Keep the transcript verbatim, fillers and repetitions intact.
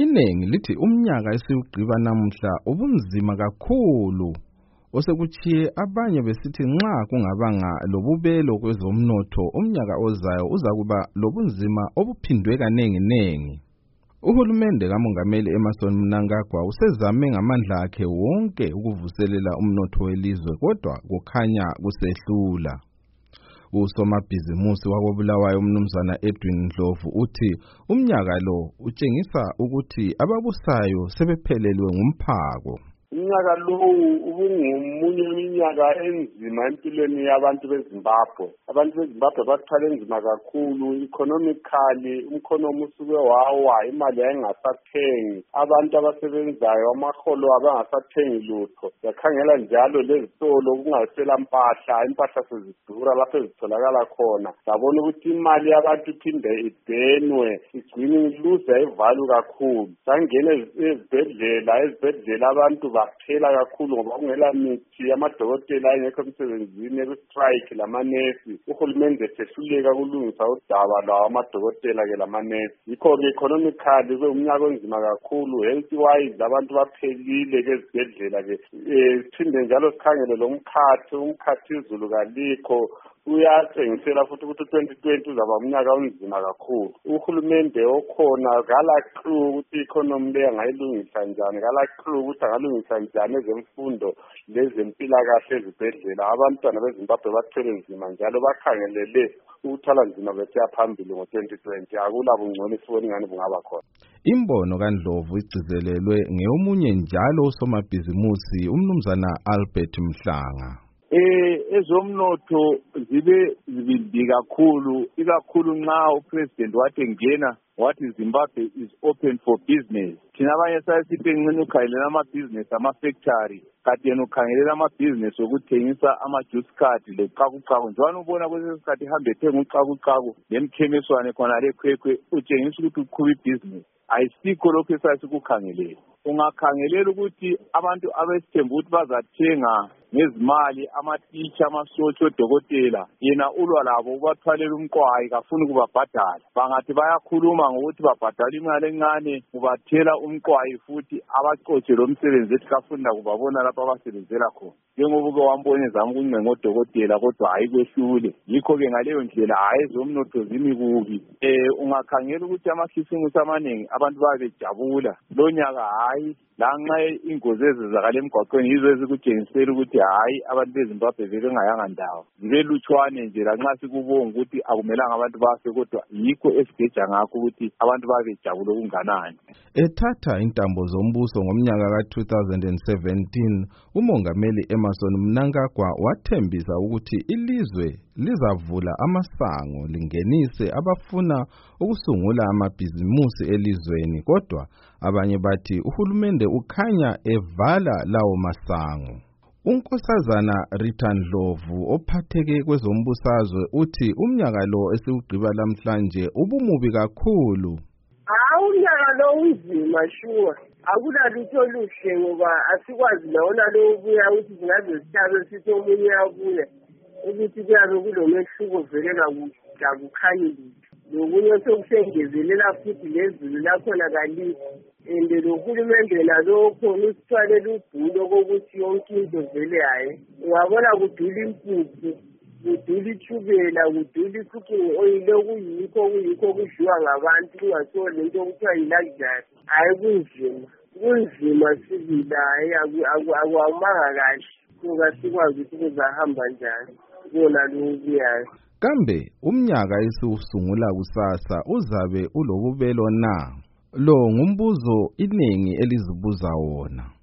Iningi lithi umnyaka esiwugqiba namuhla ubunzima kakhulu osekuchiye abanye besithi nxa kungabanga lobubelo kwezomnotho umnyaka ozayo uzakuba lobunzima obuphindwe kanengi nengi. Uhulumende kaMongameli Emmerson Mnangagwa usezame ngamandla akhe wonke ukuvuselela umnotho welizwe kodwa kukhanya kusehlula. Usomabhizimusi wakoBulawayo umnumzana Edwin Ndlovu uthi umnyaka lo utshengisa ukuthi ababusayo sebephelelwe ngumphako. Umnyaka lo ubungomunye iminyaka enzima empilweni yabantu beZimbabwe. Abantu beZimbabwe bathwala enzima kakhulu economically, umkhonomi usuke wawa, imali ayingasathengi, abantu abasebenzayo amaholo abangasathengi lutho. Yakhangela njalo lezitolo kungasela mpahla, impahla sezidura lapho ezitholakala khona. Sabona ukuthi imali yabantu iphinde idenwe, igcine iluza ivalue kakhulu. Sangena ezibhedlela, ezibhedlela abantu baphela kakhulu ngoba kungela mithi, amadokotela ayengekho emsebenzini, ekustrike lamanesi. Uhulumende esehluleka kulungisa udaba lawo amadokotela ke lamanesi. Yikho ke economically umnyaka onzima kakhulu, health wise abantu baphelile ke ezibhedlela ke. Siphinde njalo sikhangele lo mkhathi, umkhathi izulu kalikho. Uyatshengisela futhi ukuthi twenty twenty uzaba umnyaka onzima kakhulu. Uhulumende okhona kala clue ukuthi economy le angayilungisa njani, kala clue ukuthi angalungisa njani ezemfundo lezempilakahle ezibhedlela. Abantwana beZimbabwe bathwele nzima njalo bakhangelele ukuthwala nzima besiya phambili ngo twenty twenty. Akula bungcono sibona ngani bungaba khona. Imbono kaNdlovu igcizelelwe ngeomunye njalo usomabhizimusi umnumzana Albert Mhlanga. Eh ezomnotho zibe zibindi kakhulu, ikakhulu nxa upresident wathi ngena wathi Zimbabwe is open for business. Thina abanye sayisithi ngene ukhangelela ama-business ama-factory, kati yena ukhangelela ama-business okuthengisa ama-juice card loqakuqaku. Njalo ubona kwesinye isikhathi ihambe ethenga uqakuqaku lemkhemeswane khona lekhwekhwe utshengisa ukuthi uqhuba ibhizinesi. Ayisikho lokho esasikukhangelela. Ungakhangelela ukuthi abantu abesithemba ukuthi bazathenga ngezimali amatitsha amasotsho odokotela, yena ulwa labo ubathwalela umqwayi kafuni kubabhadala. Bangathi bayakhuluma ngokuthi babhadala imali encane ubathela umqwayi futhi abacotshe lo msebenzi ethi kafunda kubabona lapho abasebenzela khona. Njengoba ke wambone zama ukuncenga odokotela kodwa ayikwehlule. Yikho-ke ngaleyo ndlela hayi ezomnotho zimi kubi. Eh ungakhangela ukuthi amakhisimusi amaningi abantu babejabula lo nyaka hayi lanxa ingozi ezizakala emgwaqweni yizo ezikutshengisela ukuthi hayi abantu beZimbabwe bebengayanga ndawo. Zibe lutshwane nje lanxa sikubonga ukuthi akumelanga abantu bafe kodwa yikho esigeja ngakho ukuthi abantu babejabula okunganani. Ethatha intambo zombuso ngomnyaka ka two thousand seventeen, uMongameli Emmerson Mnangagwa wathembisa ukuthi ilizwe lizavula amasango lingenise abafuna ukusungula amabhizimusi elizweni, kodwa abanye bathi uhulumende ukhanya evala lawo masango. Unkosazana Rita Ndlovu ophatheke kwezombusazwe uthi umnyaka lo esiwugqiba namhlanje ubumubi kakhulu. Hawu umnyaka lo unzima sure. Akula lutho oluhle ngoba asikwazi lawona lo ubuya ukuthi singaze sithabe sithi omunye yabuya ukuthi kuyabe kulomehluko velela kukhanyile. Lokunye sokusengezelela futhi lezulu lakhona kalikho. Ende lohulumende nalokho usithwalela ubhulo kokuthi yonke into vele hayi. Ungabona kudula impuphu, kudula itshukela, kudula i-cooking oil okuyikho kuyikho kudliwa ngabantu kungathiwa lento okuthiwa yi-luxury. Hayi kunzima. Kunzima sibila hayi akwamanga kahle. Kuba sikwazi ukuthi kuzahamba njani. Bona lokuyayo. Kambe umnyaka esiwusungula kusasa uzabe ulobubelo na? Lo ngumbuzo iningi elizibuza wona.